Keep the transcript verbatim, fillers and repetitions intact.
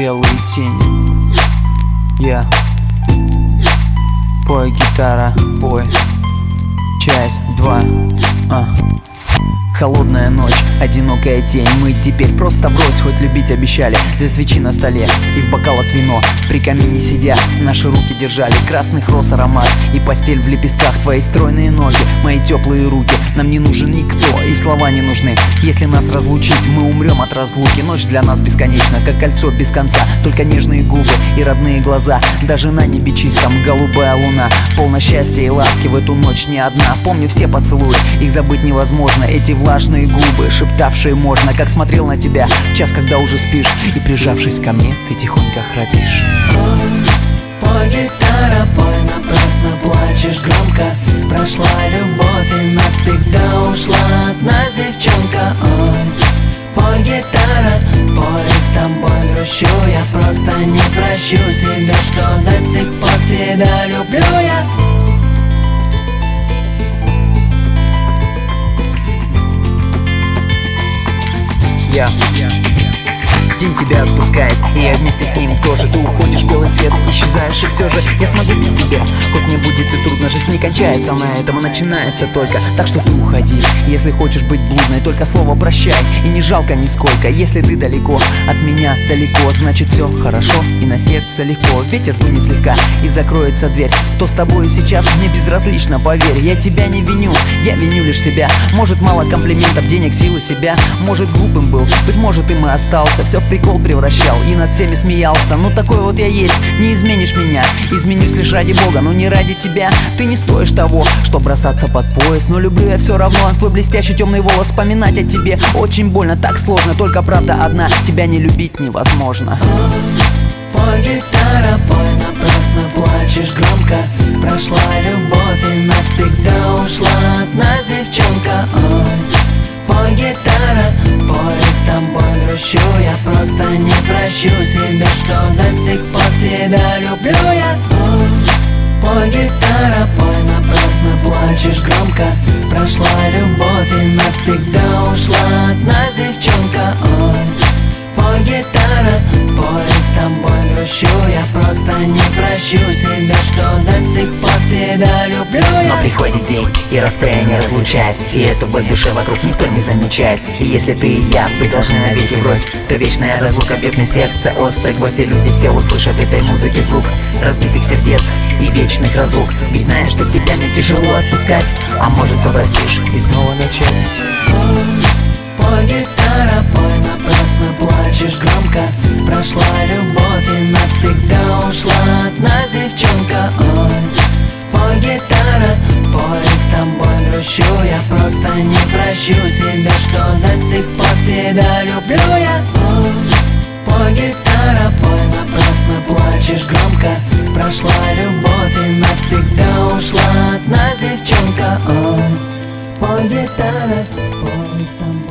белые тени. Я пой, гитара, пой. Часть два. А. Холодная ночь, одинокая тень. Мы теперь просто врозь, хоть любить обещали. Две свечи на столе и в бокалах вино. При камине сидя, наши руки держали красных роз аромат. И постель в лепестках, твои стройные ноги, мои теплые руки. Нам не нужен никто, и слова не нужны. Если нас разлучить, мы умрем от разлуки. Ночь для нас бесконечна, как кольцо без конца. Только нежные губы и родные глаза. Даже на небе чистом голубая луна. Полно счастья и ласки в эту ночь не одна. Помню все поцелуи, их забыть невозможно. Эти влажные губы, шептавшие можно. Как смотрел на тебя в час, когда уже спишь. И прижавшись ко мне, ты тихонько храпишь. Пой, гитара, пой, напрасно плачешь громко. Прошла любовь и навсегда ушла от нас девчонка. Ой, пой, гитара, пой, с тобой грущу. Я просто не прощу себя, что до сих пор тебя люблю я. Я День тебя отпускает, и я вместе с ним тоже. Ты уходишь в белый свет, исчезаешь, и все же я смогу без тебя. Хоть мне будет и трудно, жизнь не кончается на этом, и начинается только. Так что ты уходи, если хочешь быть блудной, только слово прощай, и не жалко нисколько. Если ты далеко от меня, далеко, значит все хорошо, и на сердце легко. Ветер дунет слегка, и закроется дверь. Кто с тобой сейчас, мне безразлично, поверь. Я тебя не виню, я виню лишь себя. Может мало комплиментов, денег, силы себя. Может глупым был, быть может им и остался. Все в прикол превращал и над всеми смеялся. Ну такой вот я есть, не изменишь меня. Изменюсь лишь ради Бога, но не ради тебя. Ты не стоишь того, что бросаться под пояс. Но люблю я все равно, твой блестящий темный волос. Вспоминать о тебе очень больно, так сложно. Только правда одна, тебя не любить невозможно. Пой, гитара, пой, напрасно плачешь громко. Прошла любовь и навсегда ушла от нас девчонка. Ой, пой, гитара, пой, с тобой грущу. Я просто не прощу себя, что до сих пор тебя люблю я. Ой, пой, гитара, пой, напрасно плачешь громко. Прошла любовь и навсегда ушла от нас девчонка. Ой, пой, гитара, пой, с тобой грущу. Я просто не прощу себя, что до сих пор тебя люблю я. Но приходит день, и расстояние разлучает, и эту боль в душе вокруг никто не замечает. И если ты и я, вы должны навеки врозь, то вечная разлука бьет сердце острый гвоздь. И люди все услышат этой музыки звук разбитых сердец и вечных разлук. Ведь знаешь, что тебя мне тяжело отпускать, а может все простишь и снова начать. Пой, гитара, пой, напрасно плачешь громко. Прошла любовь и навсегда ушла от нас девчонка. Ой, пой, гитара, пой, с тобой грущу. Я просто не прощу себя, что до сих пор тебя люблю я. Ой, пой, гитара, пой, напрасно плачешь громко. Прошла любовь и навсегда ушла от нас девчонка. Ой, пой, гитара, пой, с тобой.